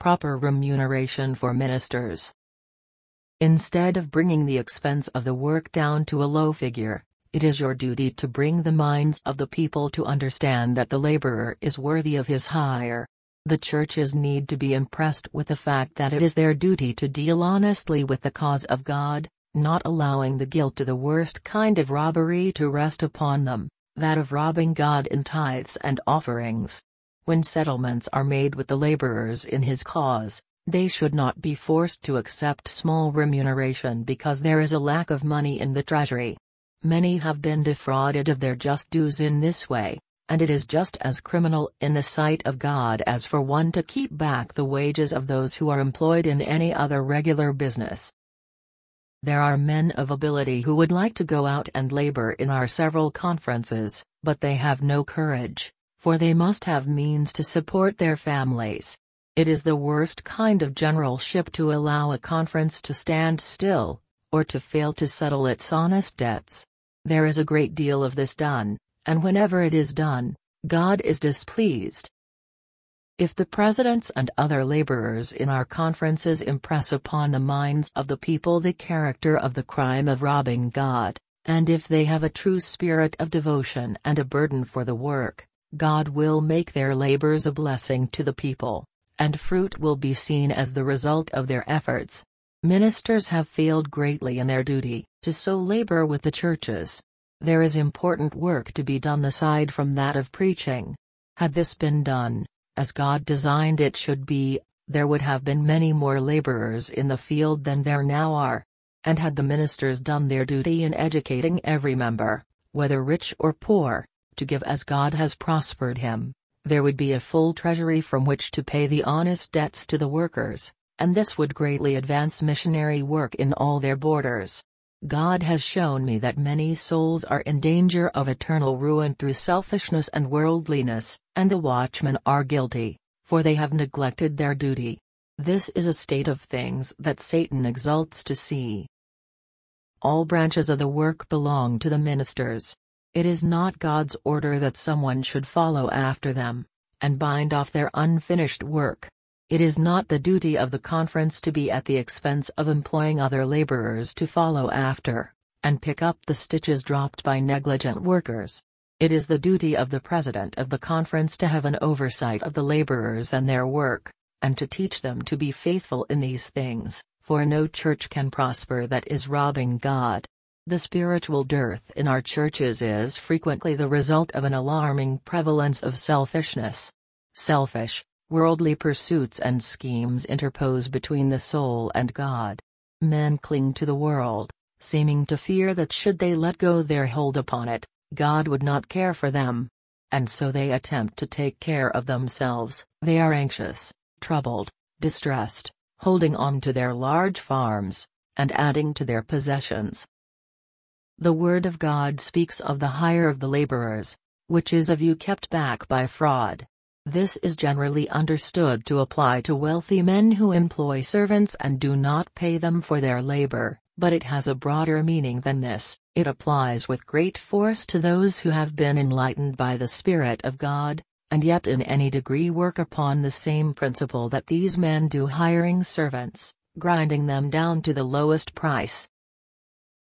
proper remuneration for ministers. Instead of bringing the expense of the work down to a low figure, it is your duty to bring the minds of the people to understand that the laborer is worthy of his hire. The churches need to be impressed with the fact that it is their duty to deal honestly with the cause of God, not allowing the guilt to the worst kind of robbery to rest upon them, that of robbing God in tithes and offerings. When settlements are made with the laborers in his cause, they should not be forced to accept small remuneration because there is a lack of money in the treasury. Many have been defrauded of their just dues in this way, and it is just as criminal in the sight of God as for one to keep back the wages of those who are employed in any other regular business. There are men of ability who would like to go out and labor in our several conferences, but they have no courage, for they must have means to support their families. It is the worst kind of generalship to allow a conference to stand still, or to fail to settle its honest debts. There is a great deal of this done, and whenever it is done, God is displeased. If the presidents and other laborers in our conferences impress upon the minds of the people the character of the crime of robbing God, and if they have a true spirit of devotion and a burden for the work, God will make their labors a blessing to the people, and fruit will be seen as the result of their efforts. Ministers have failed greatly in their duty to so labor with the churches. There is important work to be done aside from that of preaching. Had this been done, as God designed it should be, there would have been many more laborers in the field than there now are. And had the ministers done their duty in educating every member, whether rich or poor, to give as God has prospered him, there would be a full treasury from which to pay the honest debts to the workers, and this would greatly advance missionary work in all their borders. God has shown me that many souls are in danger of eternal ruin through selfishness and worldliness, and the watchmen are guilty, for they have neglected their duty. This is a state of things that Satan exults to see. All branches of the work belong to the ministers. It is not God's order that someone should follow after them, and bind off their unfinished work. It is not the duty of the conference to be at the expense of employing other laborers to follow after, and pick up the stitches dropped by negligent workers. It is the duty of the president of the conference to have an oversight of the laborers and their work, and to teach them to be faithful in these things, for no church can prosper that is robbing God. The spiritual dearth in our churches is frequently the result of an alarming prevalence of selfishness. Selfish, worldly pursuits and schemes interpose between the soul and God. Men cling to the world, seeming to fear that should they let go their hold upon it, God would not care for them. And so they attempt to take care of themselves. They are anxious, troubled, distressed, holding on to their large farms, and adding to their possessions. The Word of God speaks of the hire of the laborers, which is of you kept back by fraud. This is generally understood to apply to wealthy men who employ servants and do not pay them for their labor, but it has a broader meaning than this. It applies with great force to those who have been enlightened by the Spirit of God, and yet in any degree work upon the same principle that these men do, hiring servants, grinding them down to the lowest price,